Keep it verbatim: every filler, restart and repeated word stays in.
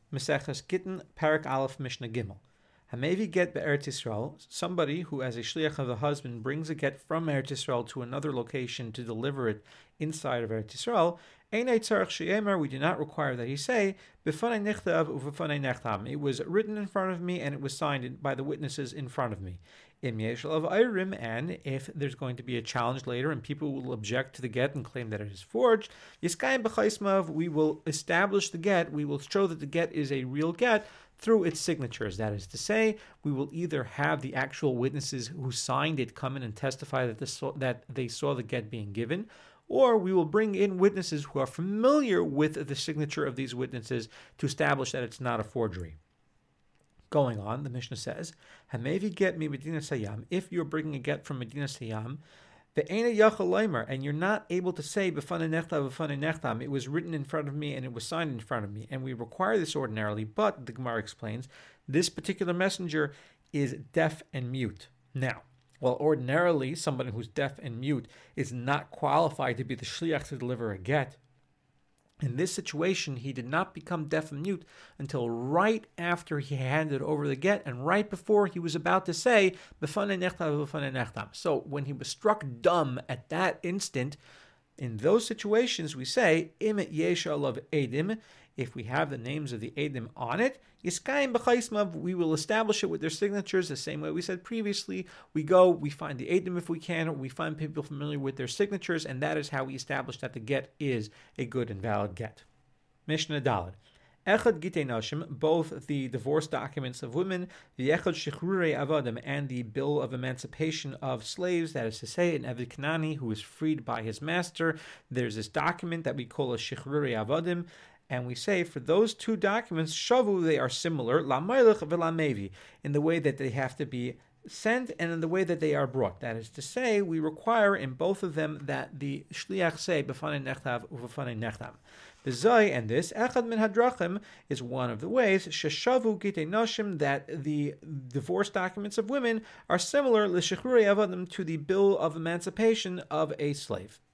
Meseches Gittin, Parak Aleph, Mishnah Gimel. Hamevi get be'Eretz Yisrael, somebody who as a shliach of a husband brings a get from Eretz Yisrael to another location to deliver it inside of Eretz Yisrael, Einay tzarech she'emer, we do not require that he say, B'fanei nichtav u'v'fanei nechtam. It was written in front of me and it was signed by the witnesses in front of me. Im yesh lav ayrim, and if there's going to be a challenge later and people will object to the get and claim that it is forged, Yiskayim b'chaismav, we will establish the get, we will show that the get is a real get through its signatures. That is to say, we will either have the actual witnesses who signed it come in and testify that, this, that they saw the get being given, or we will bring in witnesses who are familiar with the signature of these witnesses to establish that it's not a forgery. Going on, the Mishnah says, Hamevi get mi Medina Sayyam, if you're bringing a get from Medina Sayyam, and you're not able to say b'fanei nechtam b'fanei nechtam, it was written in front of me and it was signed in front of me, and we require this ordinarily, but the Gemara explains, this particular messenger is deaf and mute. Now, while ordinarily somebody who's deaf and mute is not qualified to be the shliach to deliver a get, in this situation, he did not become deaf and mute until right after he handed over the get and right before he was about to say, B'fanei nechtam, b'fanei nechtam. So when he was struck dumb at that instant, in those situations we say, Im yesh alav edim, if we have the names of the edim on it, Yiskayim b'chaismav, we will establish it with their signatures the same way we said previously. We go, we find the edim if we can, or we find people familiar with their signatures, and that is how we establish that the get is a good and valid get. Mishnah Daled. Echad Gitei Nashim, both the divorce documents of women, the Echad Shechrurei Avadim, and the bill of emancipation of slaves, that is to say, an Eved Kanani who is freed by his master. There's this document that we call a Shechrurei Avadim, and we say for those two documents, shavu, they are similar, la mailach v'la mevi, in the way that they have to be sent and in the way that they are brought. That is to say, we require in both of them that the shliach say b'fanei nechtav u'v'fanei nechtam. The zay and this echad min hadrachim is one of the ways sheshavu gitei nashim, that the divorce documents of women are similar l'shechrurei avadim, to the bill of emancipation of a slave.